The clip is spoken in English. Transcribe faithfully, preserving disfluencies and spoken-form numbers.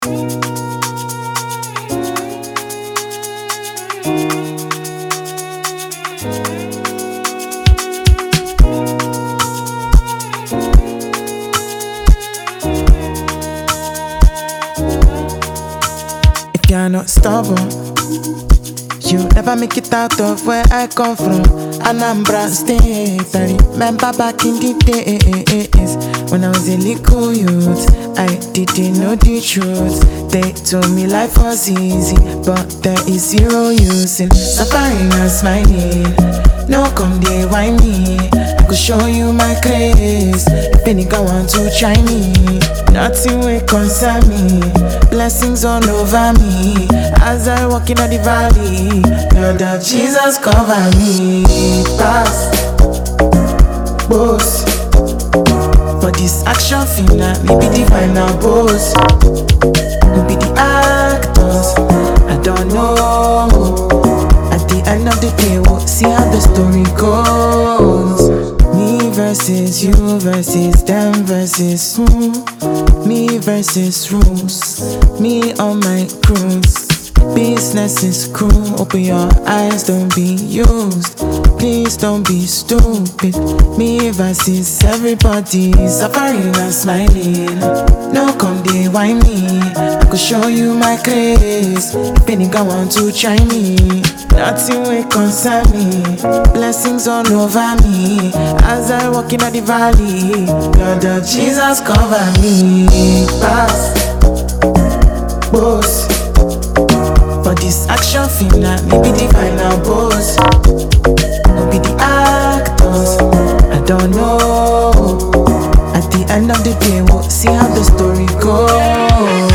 If you're not stubborn, you never make it out of where I come from. Anambra State. I remember back in the days when I was a little youth. I didn't know the truth. They told me life was easy, but there is zero use in suffering and smiling. No come there, why me? I could show you my grace. If any nigga want to try me, nothing will concern me. Blessings all over me as I walk in the valley. Lord of Jesus cover me. Pass, boss. For this action film, now me be the final boss. Who be the actors? I don't know. At the end of the day, we'll see how the story goes. Me versus you versus them versus who? Me versus rules. Me on my cruise. Business is cruel. Open your eyes, don't be used. Please don't be stupid. Me versus everybody, suffering and smiling. No come there, why me? I could show you my grace. If any nigga want to try me, nothing will concern me. Blessings all over me as I walk in the valley. Lord of Jesus cover me. Pass, boss. For this action film, now me be the final boss. Who be the actors? I don't know. At the end of the day, we'll see how the story goes.